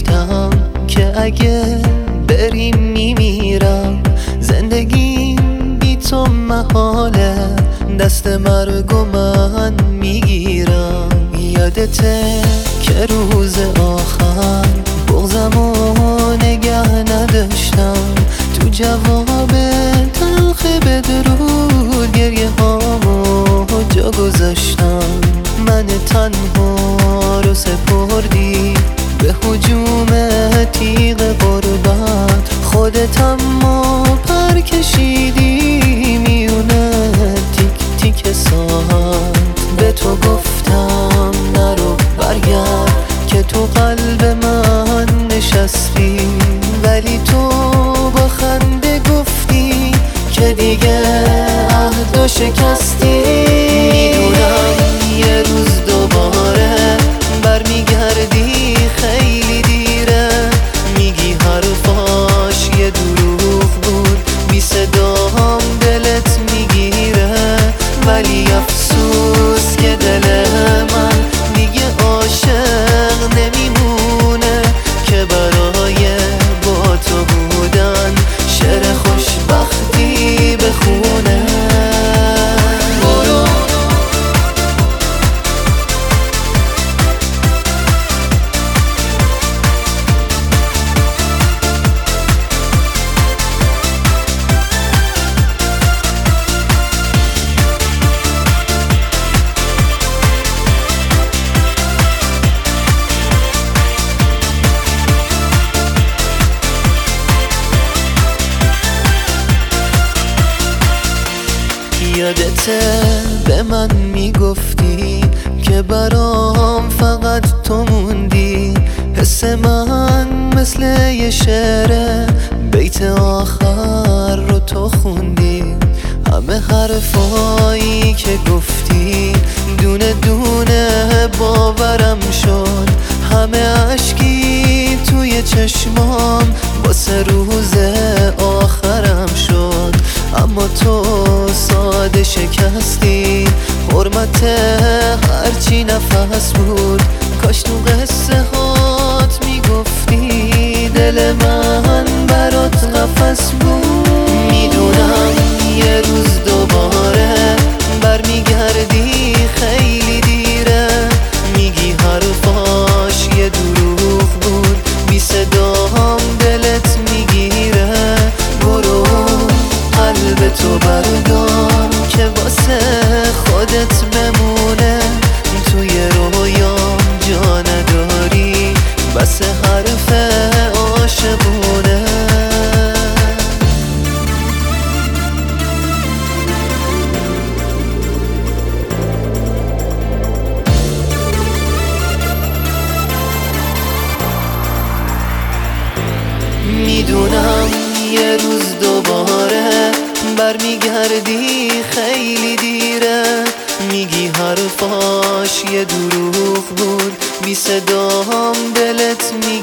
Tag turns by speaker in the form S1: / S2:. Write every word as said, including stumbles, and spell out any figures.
S1: گفتم که اگه بریم میمیرم، زندگیم بی تو محاله، دست مرگ و من میگیرم. یادته که روز آخر بغضمو نگه نداشتم، تو جواب تلخ بدرود گریه هامو جا گذاشتم. من تنها رو سپردی به هجوم تیغ غربت، خودت اما پر کشیدی میونه تیک تیک ساعت. به تو گفتم نرو برگرد که تو قلب من نشستی، ولی تو با خنده گفتی که دیگه عهد و شکستی. میدونم یه روز دوباره برمیگردی، خیلی دیره، میگی حرفاش یه دروغ بود، بی صدا هم دلت میگیره، ولی افسوس که دل من دیگه عاشق نمیمونه که برای با تو بودن شعر خوشبختی بخونه. یادته به من میگفتی که برام فقط تو موندی، حس من مثل یه شعره، بیت آخر رو تو خوندی. همه حرفایی که گفتی دونه دونه باورم شد، همه عشقی توی چشمام واسه روز آخرم شد. اما تو ساده شکستی حرمت هرچی نفس بود، کاش تو قصه هات میگفتی دل من برات قفس بود. میدونم یه روز دوباره برمیگردی، خیلی دیره، میگی حرفاش یه دروغ بود، بی صدا هم دلت میگیره. برو قلب تو بردار که واسه خودت بمونه، توی رویام جا نداری، بس حرف عاشقونه. میدونم یه روز دوباره برمیگردی، خیلی دیره، میگی حرفاش یه دروغ بود، بی صدا هم دلت می